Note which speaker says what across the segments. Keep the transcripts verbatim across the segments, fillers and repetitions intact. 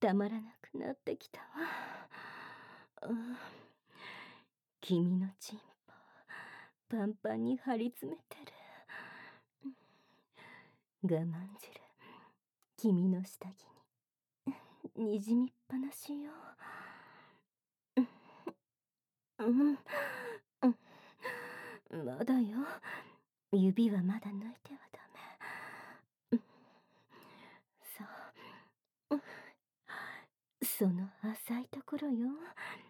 Speaker 1: たまらなくなってきたわ。うん、君のチンポパンパンに張り詰めてる。我慢汁君の下着ににじみっぱなしよ。うん、うん、まだよ。指はまだ抜いてはダメ。そう、その浅いところよ。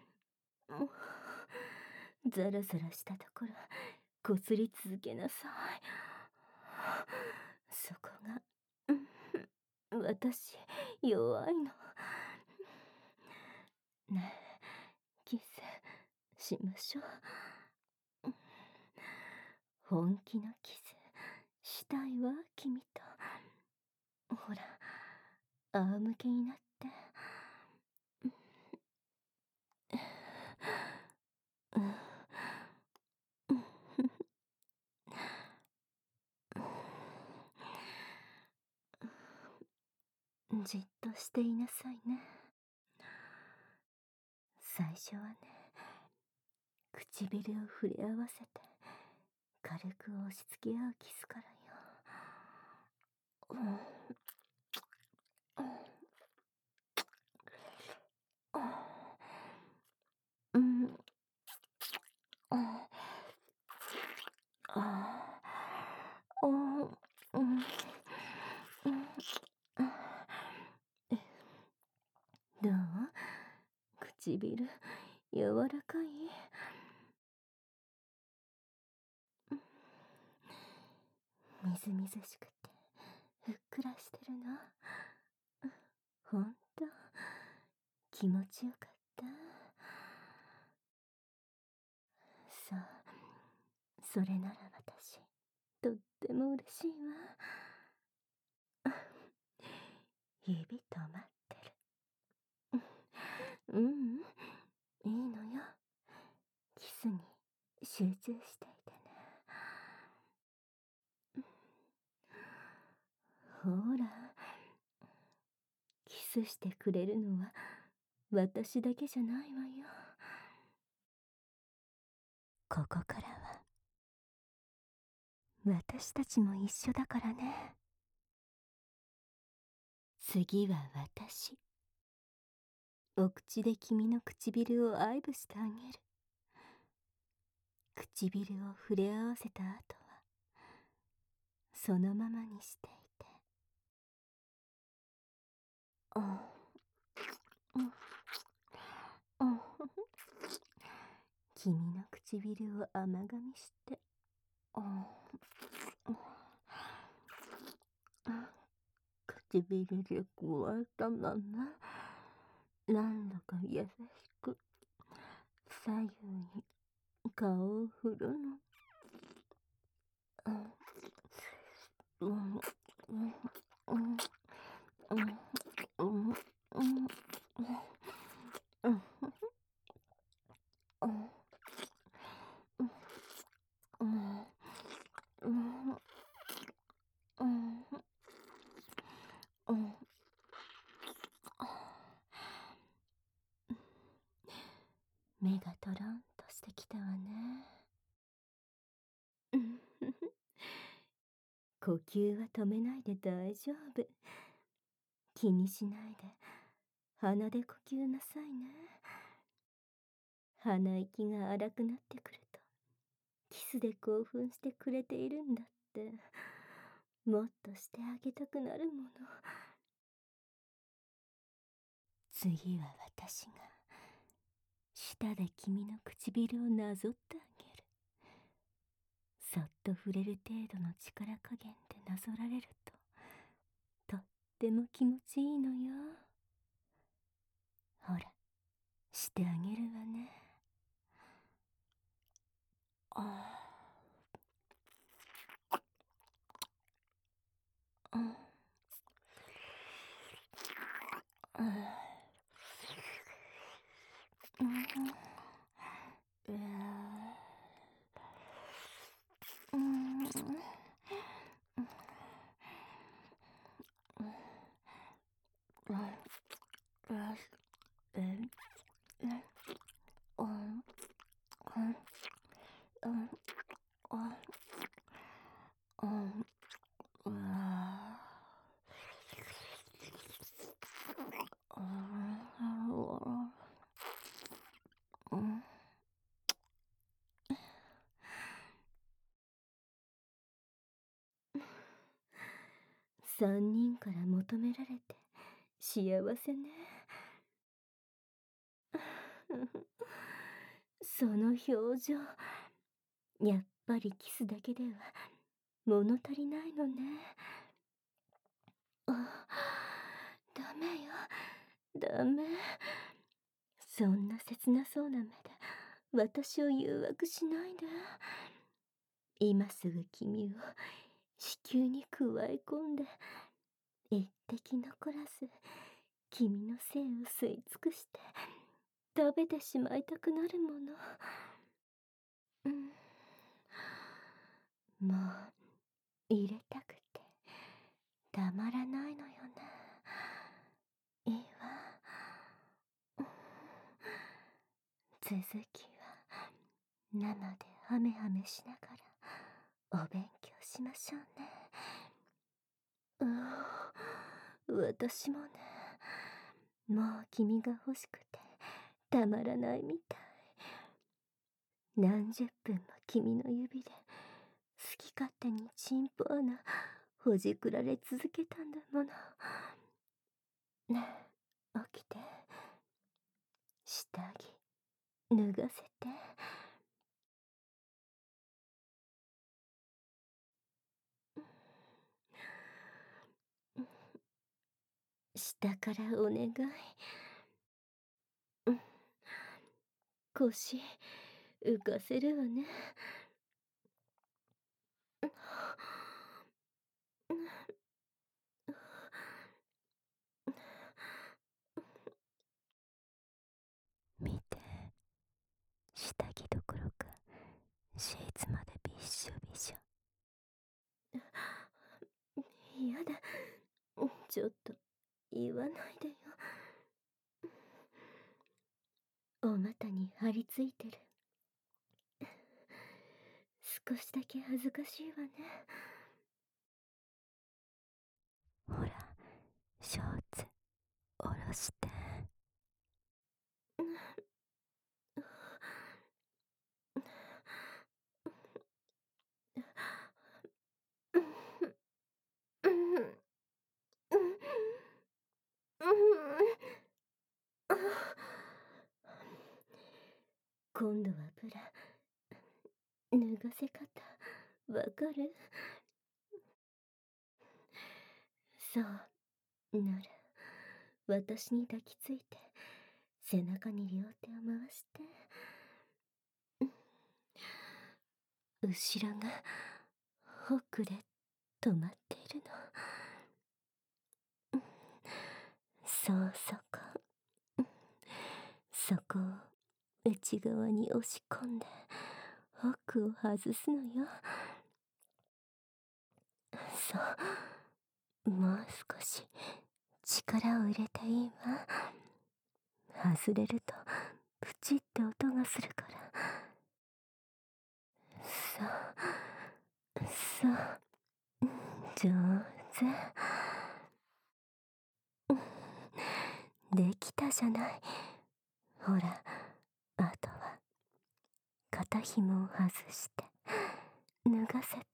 Speaker 1: ザラザラしたところこすり続けなさい。そこが私弱いの。ねえ、キスしましょう。本気のキスしたいわ、君と。ほら、仰向けになって。じっとしていなさいね。最初はね、唇を触れ合わせて軽く押し付け合うキスからよ。うん、うん、ああ、うん、うん、どう？唇柔らかい？みずみずしくてふっくらしてるの。ほんと気持ちよかった。そう、それなら私とっても嬉しいわ。指止まってる。うん、うん、いいのよ。キスに集中していてね。ほら、キスしてくれるのは私だけじゃないわよ。ここからは私たちも一緒だからね。次は私。お口で君の唇を愛撫してあげる。唇を触れ合わせた後はそのままにしていて。あ、うん、うん、君の唇を甘噛みして、うん、唇で加えたままなんだか優しく左右に顔を振るの。うん、うん、うん、うん、うん、うん、うん、うん、うん、うん、うん、うん、目がトロンとしてきたわね。呼吸は止めないで大丈夫。気にしないで鼻で呼吸なさいね。鼻息が荒くなってくるとキスで興奮してくれているんだって、もっとしてあげたくなるもの。次は私が舌で君の唇をなぞってあげる。そっと触れる程度の力加減でなぞられるととっても気持ちいいのよ。ほら、してあげるわね。ああ、うん、うん、うん、うん、うん、うん、 三人から求められて幸せね。その表情、やっぱりキスだけでは物足りないのね。あ、ダメよ、ダメ。そんな切なそうな目で私を誘惑しないで。今すぐ君を子宮にくわえ込んで一滴残らず君の精を吸い尽くして食べてしまいたくなるもの。うん、もう入れたくてたまらないのよね。いいわ。続きは生でハメハメしながらお勉強しましょうね。うん、私もね、もう君が欲しくてたまらないみたい。何十分も君の指で好き勝手にチンポ穴ほじくられ続けたんだもの。ねえ、起きて。下着脱がせて。下からお願い。うん、腰浮かせるわね。見て、下着どころかシーツまでびっしょびしょ。やだ、ちょっと言わないでよ。お股に張り付いてる。少しだけ恥ずかしいわね。ほら、ショーツ下ろして。今度はブラ脱がせ方わかる？そうなら私に抱きついて背中に両手を回して。後ろが奥で止まっているの。そうそこ。そこを内側に押し込んで奥を外すのよ。そう、もう少し力を入れていいわ。外れるとプチって音がするから。そうそう上手。できたじゃない。ほら、あとは肩紐を外して脱がせて。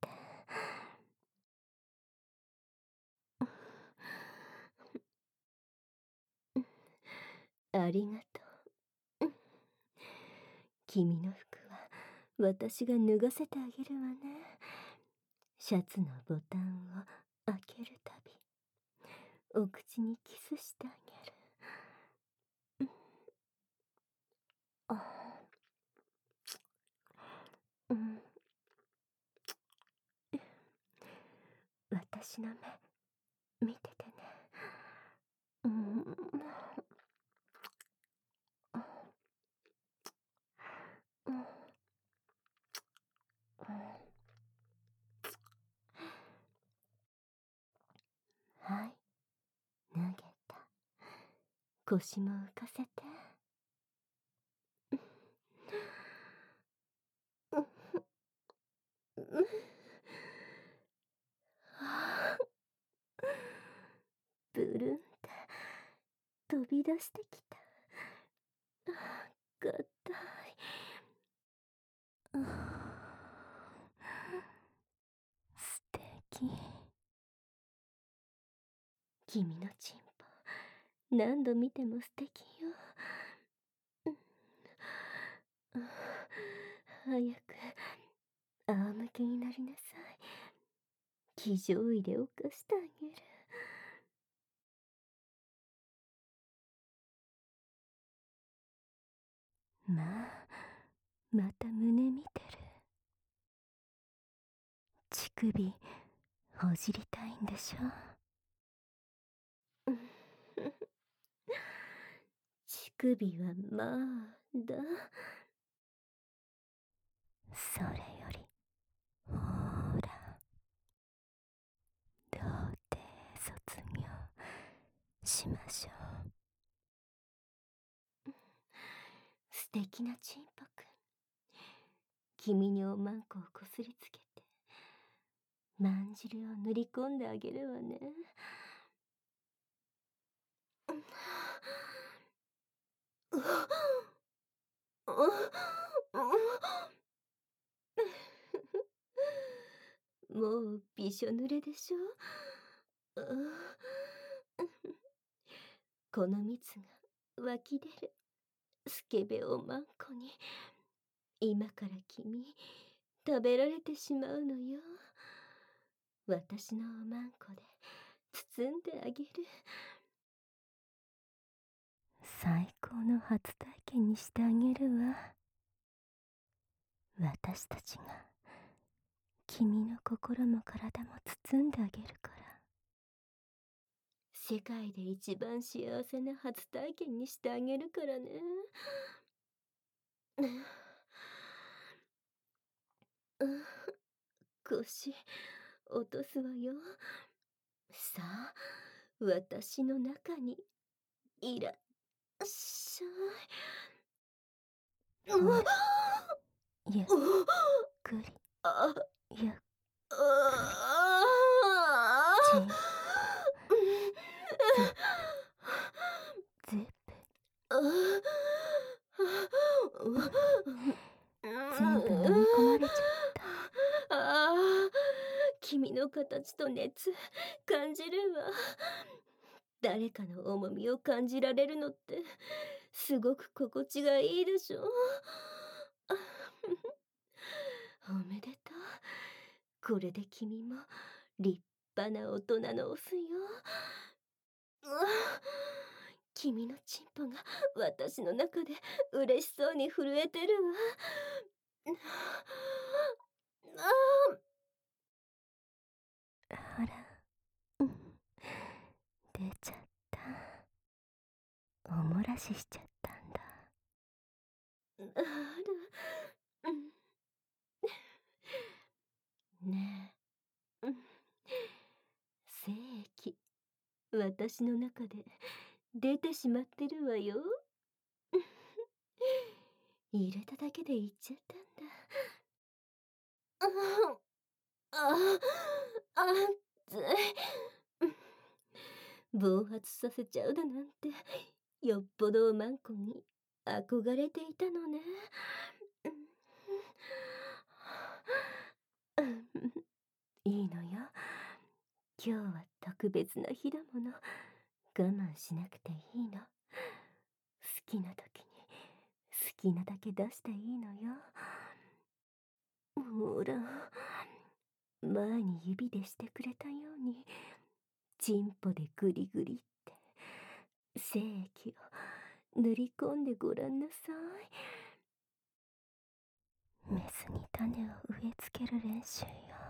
Speaker 1: ありがとう。君の服は私が脱がせてあげるわね。シャツのボタンを開けるたびお口にキスしてあげる。あ、うん、私の目見ててね。うん、うん、はい、脱げた。腰も浮かせて。ブルンって飛び出してきた。がたい。素敵。 君のチンポ、何度見ても素敵よ。うん、早く仰向けになりなさい。騎乗位で犯してあげる。まあ、また胸見てる。乳首ほじりたいんでしょ。乳首はまだ。それよりほら、童貞卒業しましょう。素敵なチンポくん、君におまんこをこすりつけてまんじるを塗り込んであげるわね。もうびしょ濡れでしょ。この蜜が湧き出るスケベおまんこに今から君食べられてしまうのよ。私のおまんこで包んであげる。最高の初体験にしてあげるわ。私たちが君の心も体も包んであげるから。世界で一番幸せな初体験にしてあげるからね。腰落とすわよ。さあ、私の中にいらっしゃい。ほら、ゆっくり、ゆっちんぽ、ゼップ、全部飲み込まれちゃった。ああ、君の形と熱感じるわ。誰かの重みを感じられるのってすごく心地がいいでしょ。おめでとう。これで君も立派な大人のオスよ。うわ、君のチンポが私の中で嬉しそうに震えてるわ。あら、うん、出ちゃった。おもらししちゃったんだ。あら、うん、ねえ、うん、精液私の中で出てしまってるわよ。入れただけで言っちゃったんだ。ああ、熱い。暴発させちゃうだなんて、よっぽどおまんこに憧れていたのね。いいのよ。今日は特別な日だもの。我慢しなくていいの。好きな時に好きなだけ出していいのよ。ほら、前に指でしてくれたようにチンポでグリグリって精液を塗り込んでごらんなさい。メスに種を植え付ける練習よ。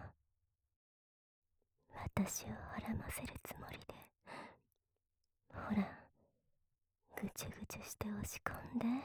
Speaker 1: 私を孕ませるつもりで。ほら、ぐちゅぐちゅして押し込んで。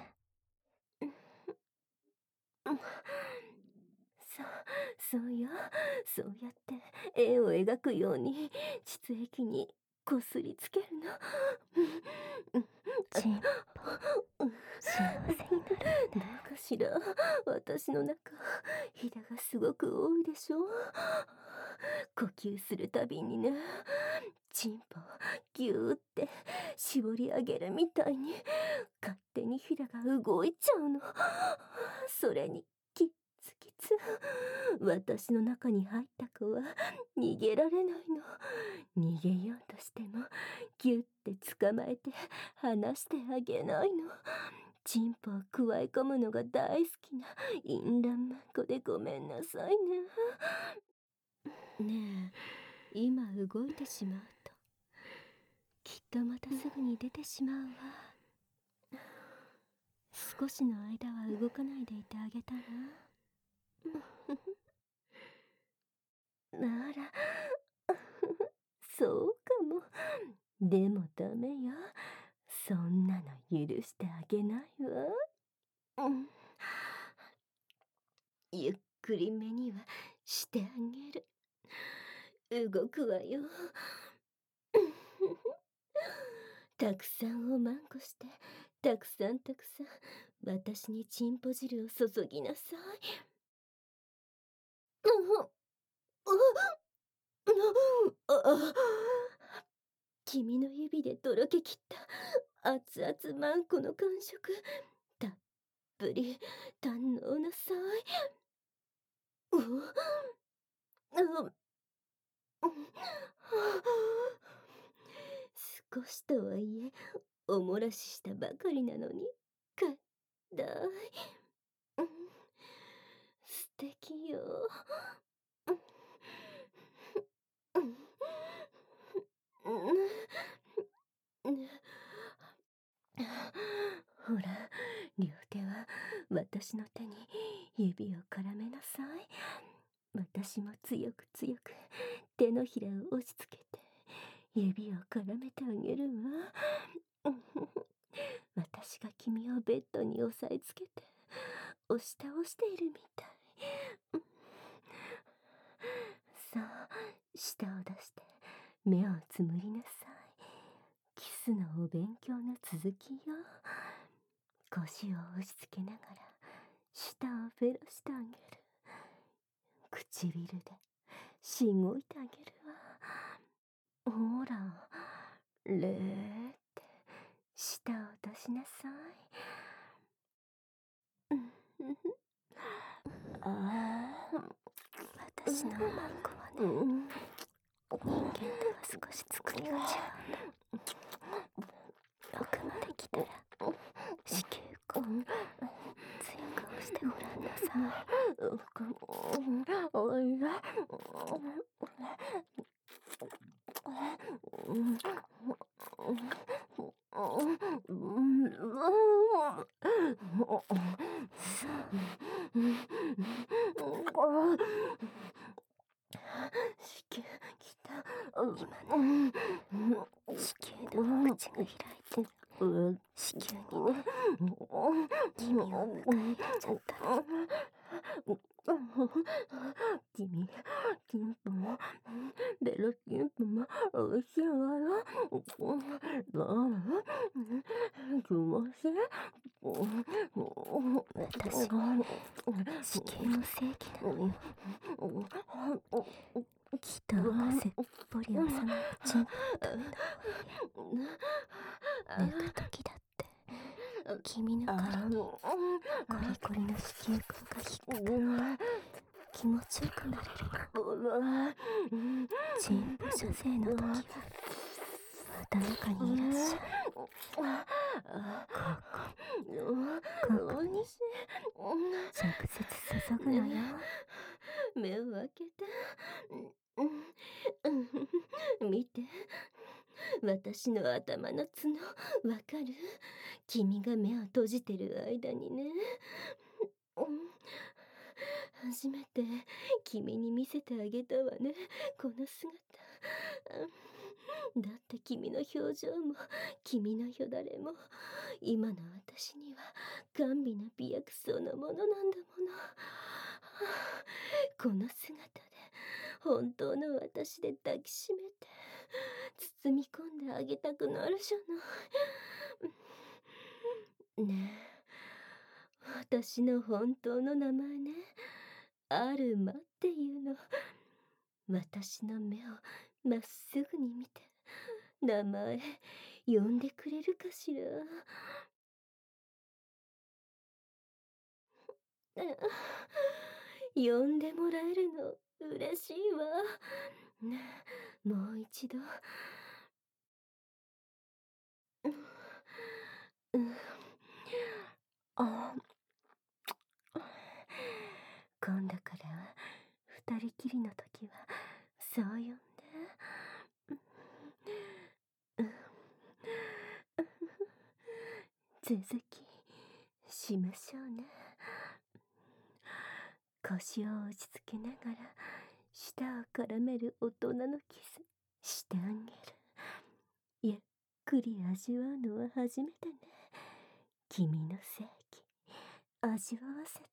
Speaker 1: そう、そうよ。そうやって絵を描くように膣液にこすりつけるの。チンポ、幸せになるんだ。どうかしら。私の中、ひだがすごく多いでしょ。呼吸するたびにね、チンポギューって絞り上げるみたいに勝手にひだが動いちゃうの。それにキッツキツ私の中に入った子は逃げられないの。逃げようとしてもギュッて捕まえて離してあげないの。チンポをくわえ込むのが大好きな淫乱マンコでごめんなさいね。ねえ、今動いてしまうときっとまたすぐに出てしまうわ。少しの間は動かないでいてあげたら。ならそうかも。でもダメよ。そんなの許してあげないわ。うん。ゆっくりめにはしてあげる。動くわよ。たくさんおまんこして、たくさんたくさん私にチンポ汁を注ぎなさい。ううああ君の指でとろけきった熱々マンコの感触、たっぷり堪能なさい。ううう少しとはいえお漏らししたばかりなのにかだい。素敵よ。ほら、両手は私の手に指を絡めなさい。私も強く強く手のひらを押し付けて指を絡めてあげるわ。私が君をベッドに押さえつけて押し倒しているみたい。さあ、舌を出して目をつむりなさい。キスのお勉強の続きよ。腰を押し付けながら舌をフェロしてあげる。唇でしごいてあげるわ。ほら、れーって舌を出しなさい。ああ、私のマンコはね、人間とは少し作りが違うんだ。奥まで来たら子宮口強く押してごらんなさい。子宮来た。今ね、子宮の口が開いて子宮にね、君を迎え入れちゃったの。君、キンプも、ベロキンプもおいしいわよ。どうも、気持ちいい。私は子宮の正規なのよ。きっと汗っぽり幼いチンポのための抜くときだって君の体にコリコリの子宮口が引っかかって気持ちよくなれるの。チンポ射精の時はまた中にいらっしゃい。ここここに直接注ぐのよ。目を開けて見て、私の頭の角わかる？君が目を閉じてる間にね、初めて君に見せてあげたわね、この姿。だって君の表情も君のよだれも今の私には甘美な美薬そのものなんだもの。この姿で本当の私で抱きしめて包み込んであげたくなるじゃない。ねえ、私の本当の名前ね、アルマっていうの。私の目をまっすぐに見て名前呼んでくれるかしら。 呼んでもらえるの嬉しいわ。ねえ、もう一度。うん、うん。あ、今度から二人きりの時はそう呼んで。うん、続きしましょうね。腰を落ち着けながら舌を絡める大人のキスしてあげる。ゆっくり味わうのは初めてね。君の正義味わわせて。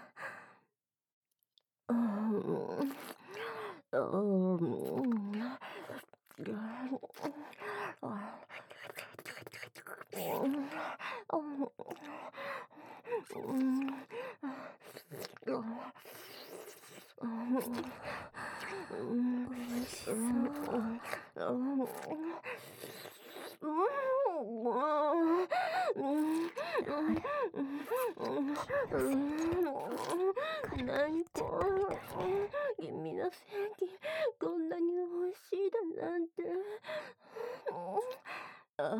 Speaker 1: うん、うん、美味しそう。なんて君の正義こんなに美味しいだなんて。あ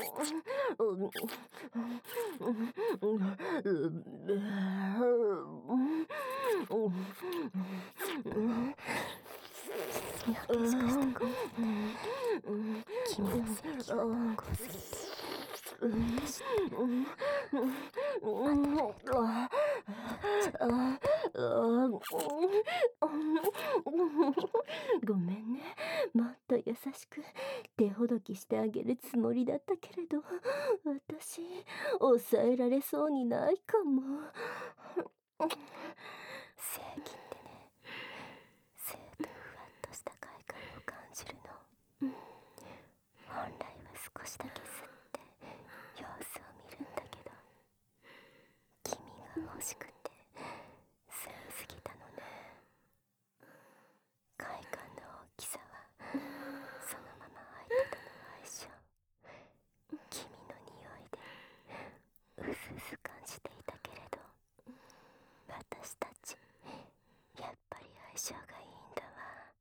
Speaker 2: やけしかしてごめんね。君の正義が濃厚すぎて私って
Speaker 1: ごめんね。もっと優しく手ほどきしてあげるつもりだったけれど、私抑えられそうにないかも。
Speaker 2: 正義ってね、スーッとふわっとした快感を感じるの。本来は少しだけ吸って様子を見るんだけど、君が欲しくて吸いすぎたのね。快感の大きさはそのまま相手との相性、君の匂いでうすうす感じていたけれど、私たちやっぱり相性がいいんだわ。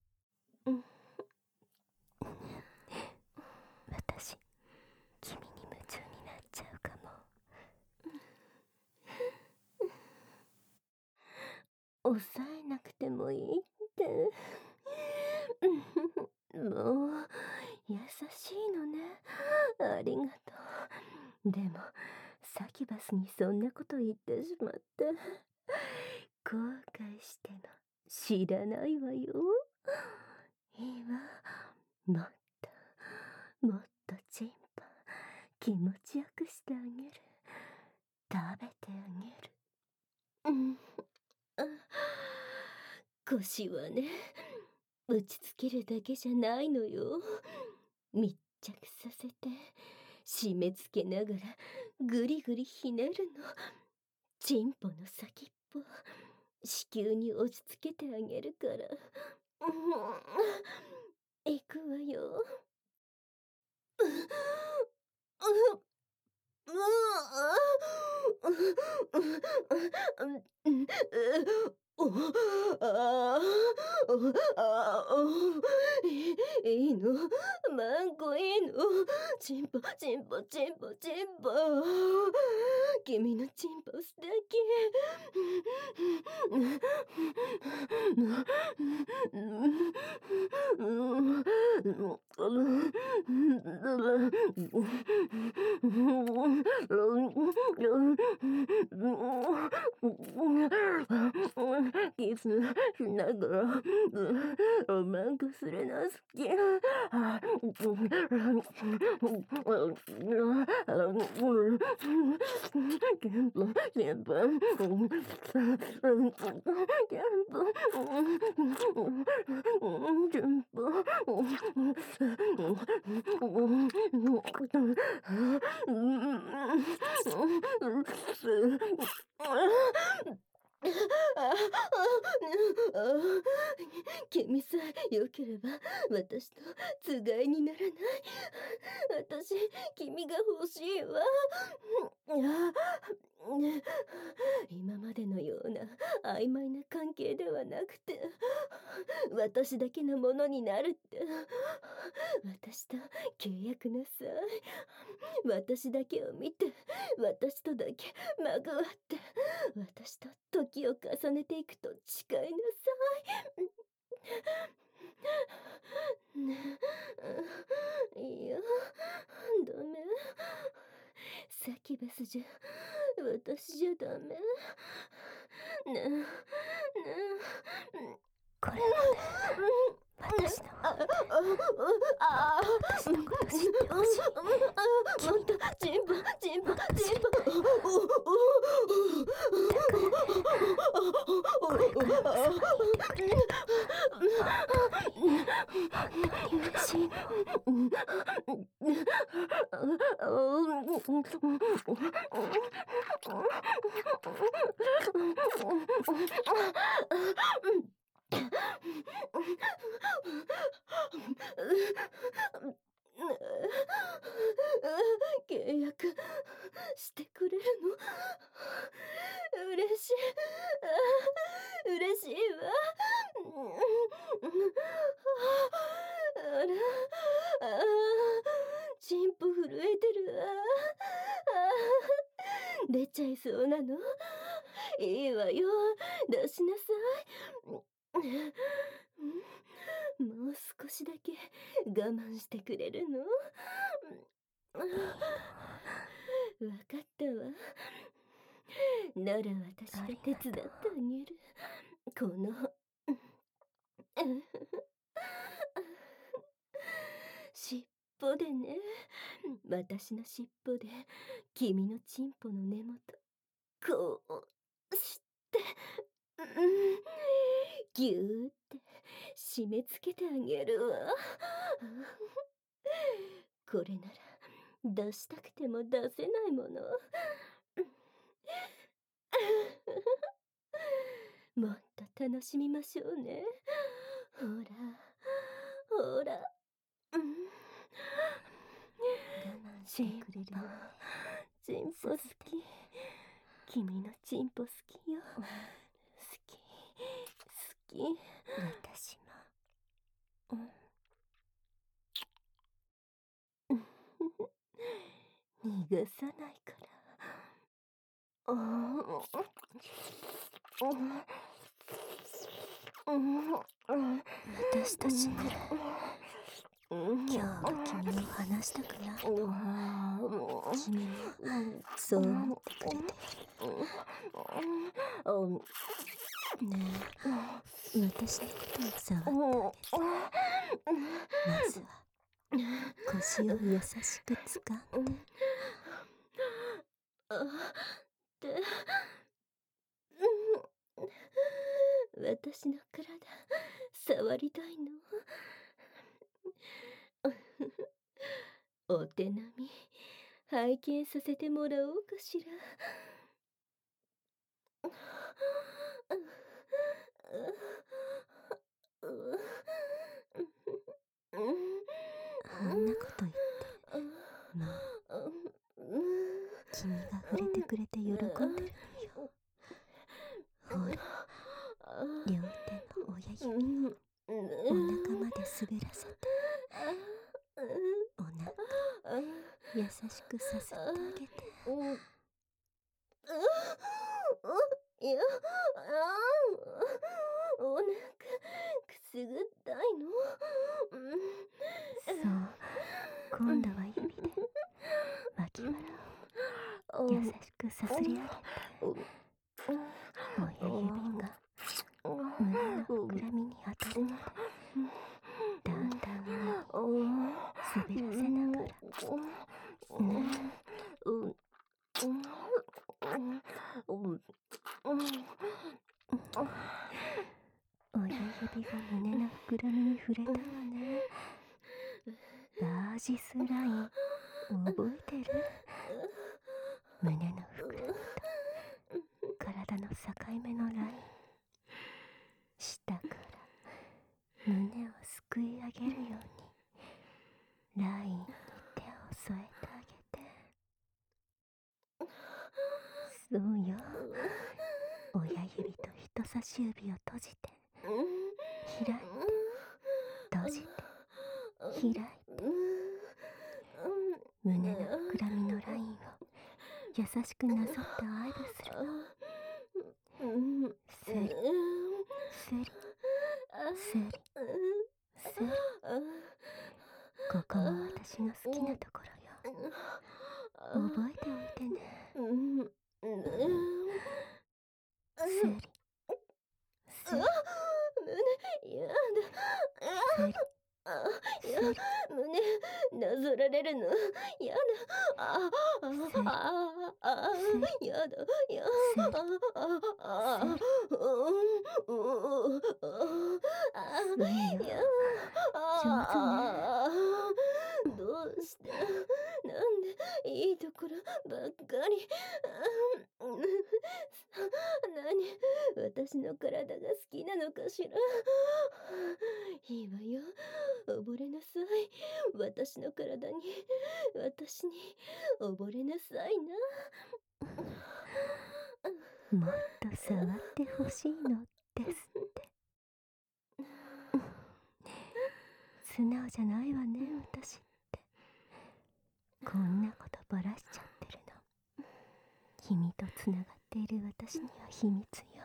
Speaker 2: 私君に夢中になっちゃうかも。
Speaker 1: 抑えなくてもいいって。もう優しいのね。ありがとう。でもサキバスにそんなこと言ってしまって後悔しても知らないわよ。いいわ。もっともっとチンポ気持ちよくしてあげる。食べてあげる。うん、腰はね、打ちつけるだけじゃないのよ。密着させて締め付けながらぐりぐりひねるの。チンポの先っぽ子宮に押し付けてあげるから。うん、行くわよ。いいのマンコいいのチンポチンポチンポチンポ君のチンポ素敵。キスしながらロマンクするの好き。キンプキンプキンプキンプああ君さえ良ければ私とつがいにならない。私君が欲しいわ。今までのような曖昧な関係ではなくて、私だけのものになるって。私と契約なさい。私だけを見て、私とだけまぐわって、私と時を重ねていくと誓いなさい。ねえ、いや、ダメ。サキバスじゃ、私じゃダメ。ねえ、ねえ。
Speaker 2: これまで私の私のこと知ってほしい。
Speaker 1: もっとチンポチンポチンポ。
Speaker 2: だからね、これからもそばにいてくれると本当に嬉しいの。
Speaker 1: 契約してくれるの？嬉しい。嬉しいわ。あら、あチンポ震えてるわ。出ちゃいそうなの？いいわよ、出しなさい。もう少しだけ我慢してくれるの？わかったわ。なら私が手伝ってあげる。この尻尾でね。私の尻尾で君のチンポの根元こうしてぎゅーって締め付けてあげるわ。これなら出したくても出せないもの。もっと楽しみましょうね。ほらほら、うん、
Speaker 2: 我慢してくれるよね。
Speaker 1: チンポ好き。君のチンポ好きよ。好き好き。
Speaker 2: 私も。
Speaker 1: 逃がさないから。
Speaker 2: 私たちなら今日の君を離したくないの。君もそう思ってくれてる。ねえ、私のことを触ってあげて。まずは腰を優しく掴んで。
Speaker 1: で、私の体触りたいの？お手並み拝見させてもらおうかしら。
Speaker 2: あんなこと言ってもう君が触れてくれて喜んでるのよ。ほら、両手の親指をお腹まで滑らせて、お腹優しくさせてあげて。
Speaker 1: いや、お腹くすぐったいの？
Speaker 2: そう、今度は指で脇腹を優しくさすり上げて、親指が胸の膨らみに当たるまでだんだん上に滑らせながら、ね親指が胸の膨らみに触れたわね。バージスライン覚えてる？胸の膨らみと体の境目のライン、下から胸をすくい上げるようにラインに手を添えてあげて。そうよ、親指と人差し指を閉じて開いて閉じて開いて、胸の膨らみのラインを優しくなぞってアイブするの。スリスリスリスリ、ここは私の好きなところよ。覚えておいてね。スリスリ
Speaker 1: 胸、やだ。あ、やだ。胸なぞられるのやだ。ああああ、やだやだ。ああ、うん、うん、あ、やだ。ああ、どうして、なんでいいところばっかり。何、私の体が好きなのかしら。いいわよ、溺れなさい。私の体に、私に溺れなさい
Speaker 2: な。もっと触ってほしいのですって。素直じゃないわね、私って。こんなことばらしちゃってるの。君とつながっている私には秘密よ。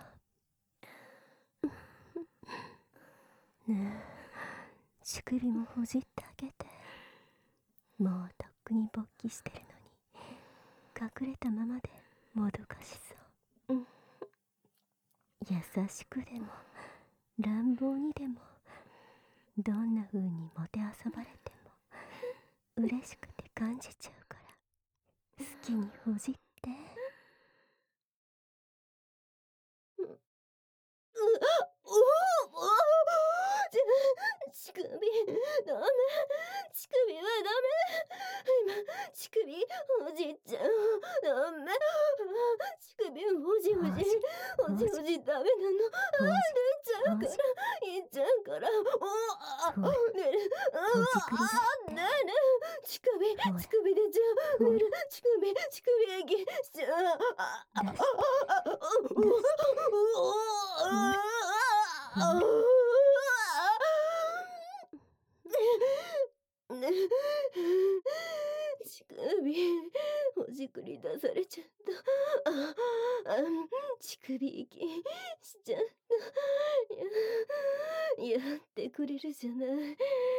Speaker 2: ねえ、乳首もほじってあげて。もうとっくに勃起してるのに隠れたままでもどかしそう。優しくでも乱暴にでも、どんな風にもてあそばれても嬉しくて感じちゃうから、好きにほじって。
Speaker 1: 乳首、ダメ。乳首はダメ。今、乳首、おじいちゃん。ダメ。乳首、ほじほじ。ほじほじダメなの。あ、出ちゃうから。いっちゃうから。おあ、出る。あ、出る。乳首、乳首出ちゃう。出る。乳首、乳首液しちゃう。あ、あ、あ、あ、あ、う、う、う、あ、乳首、ほじくり出されちゃった。あ、あ、乳首息しちゃった。や、やってくれるじゃない。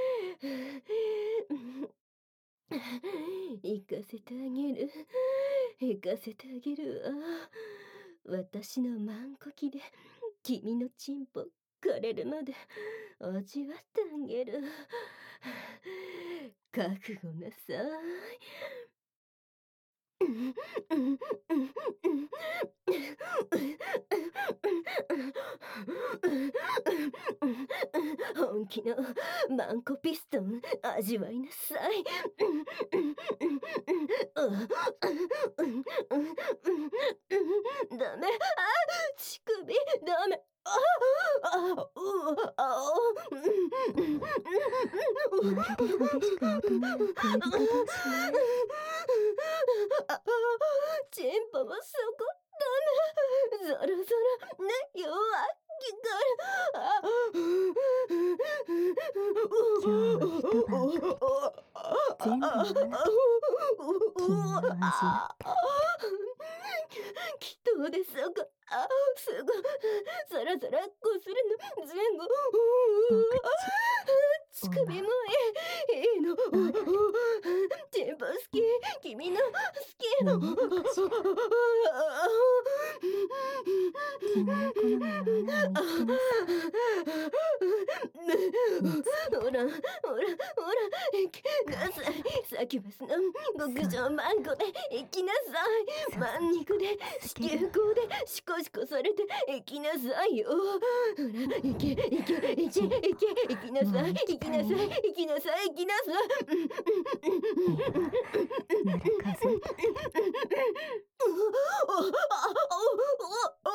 Speaker 1: 行かせてあげる。行かせてあげるわ。私のマンコキで君のチンポ枯れるまで味わってあげる。覚悟なさい。本気のマンコピストン味わいなさい。ダメ。あ、乳首ダメ。ああ、うあ、
Speaker 2: まるで激しく求める恋人同士ね。
Speaker 1: チンポもそこダメ。ゾロゾロね、弱気から。
Speaker 2: 今日は一晩かけて全部のあなた、君を味わってあげる。
Speaker 1: きっとでそこ、あ、すご、そらそらこするの前後。乳首もいい、いいの。チンポ好き、君の好きの。
Speaker 2: 君の好みの穴を見つけなさい。
Speaker 1: ほら、ほら、ほら、行きなさい。サキュバスの極上マンコで行きなさい。マン肉で、子宮口でシコシコされて行きなさいよ。ほら、行け、行け、行け、行け、行きなさい。行きなさい、行きなさい、行きなさい。
Speaker 2: まだ数えたって。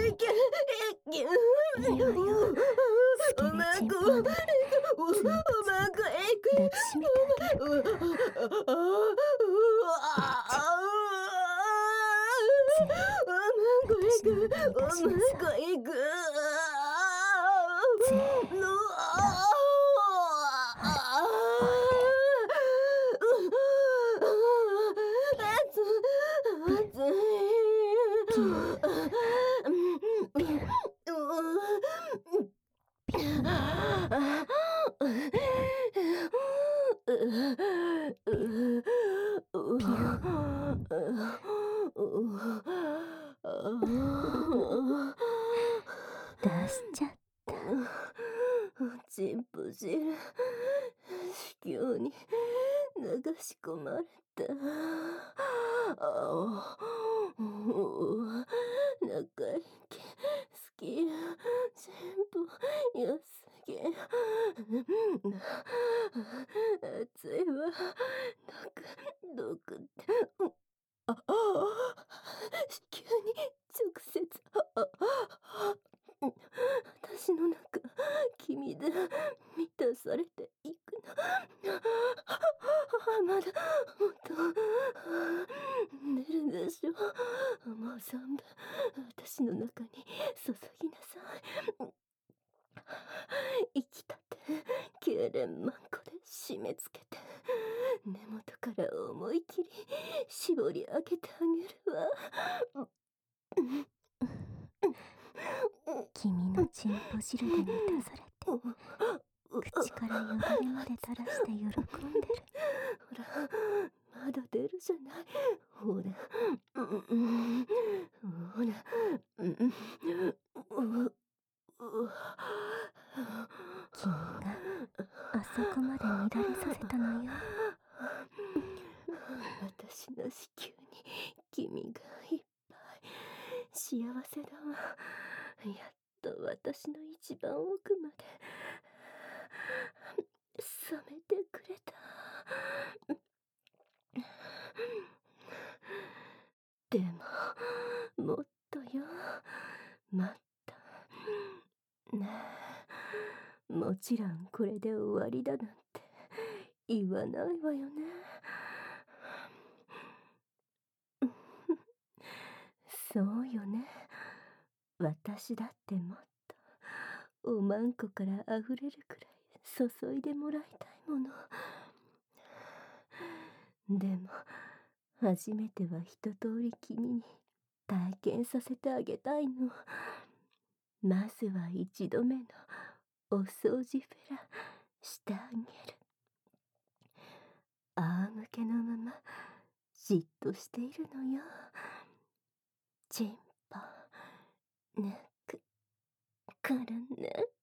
Speaker 2: いいわよ。スケベチンポなのでずっとずっと抱きしめてあげるから。全部私の胸に出しなさい。全部。ほら、おいで。ピューピューピューピューピュー出しちゃった。
Speaker 1: チンポ汁子宮に流し込まれた。ああ、長い毛好きやチンポよすぎ。熱いわ。毒毒ってああ子宮に直接ああ私の中君で満たされていくの。まだもっと出るでしょ。もう存分私の中に注ぎなさい。生きたて痙攣マンコで締め付けて根元から思い切り絞り上げてあげるわ。
Speaker 2: 君のチンポ汁で満たされて口からよだれまで垂らして喜んでる。
Speaker 1: ほらまだ出るじゃない。ほらほら
Speaker 2: 君があそこまで乱れさせたのよ。
Speaker 1: 私の子宮に君がいっぱい。幸せだわ。やっと私の一番奥まで冷めてくれた。でももっとよ。待った。ねえ、もちろんこれで終わりだなんて言わないわよね。そうよね。私だってもっとおまんこから溢れるくらい注いでもらいたいもの。でも初めては一通り君に体験させてあげたいの。まずは一度目のお掃除フェラしてあげる。仰向けのままじっとしているのよ。チンポ抜くからね。